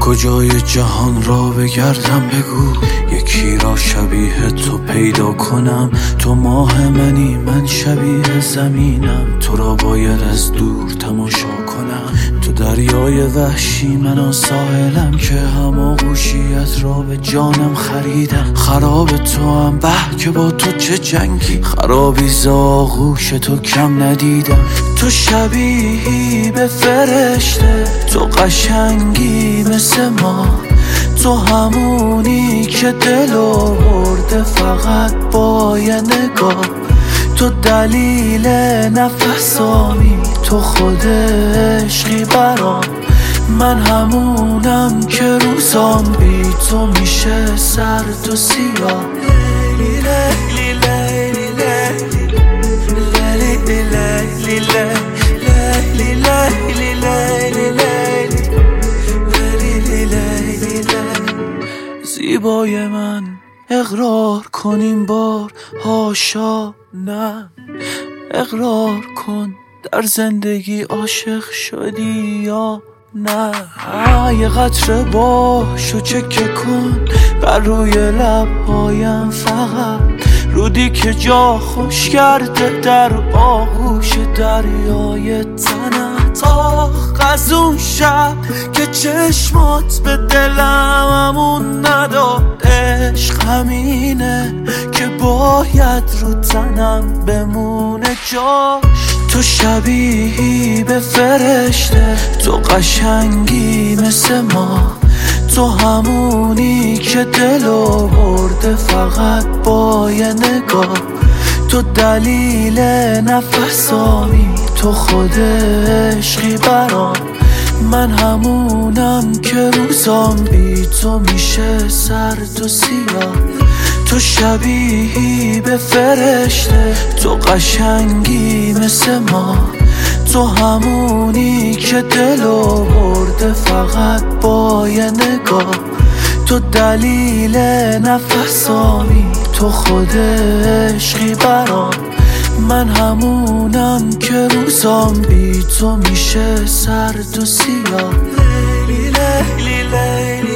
کجای جهان را بگردم بگو، یکی را شبیه تو پیدا کنم. تو ماه منی من شبیه زمینم، تو را باید از دور تماشا کنم. تو دریای وحشی من ساحلم که هماغوشیت را به جانم خریدم. خراب تو هم به که با تو چه جنگی، خرابی ز آغوش تو کم ندیدم. تو شبیهی به فرشته، تو قشنگی مثل ما، تو همونی که دلو برده فقط با یه نگاه. تو دلیل نفسامی، تو خود عشقی برام. من همونم که روزام بی تو میشه سرد و سیاه. لیلی لیلی لیلی لیلی لیلی لیلی لیلی لیلی لیلی. زیبای من اقرار کن این بار، هاشا نه. اقرار کن در زندگی عاشق شدی یا نه. یه قطره باشو چکه کن بر روی لبهایم، فقط رودی که جا خوش کرده در آغوش دریای تنت. آخ از اون شب که چشمات به دلم امون نداد. عشق همینه که باید رو تنم بمونه جاش. تو شبیهی به فرشته، تو قشنگی مثل ما، تو همونی که دلو برده فقط با یه نگاه. تو دلیل نفسامی، تو خود عشقی برام. من همونم که روزام بی تو میشه سرد و سیاه. تو شبیهی به فرشته، تو قشنگی مثل ما، تو همونی که دلو برده فقط با یه نگاه. تو دلیل نفسامی، تو خود عشقی برام. من همونم که روزام بی تو میشه سرد و سیاه. لیلی لیلی لیلی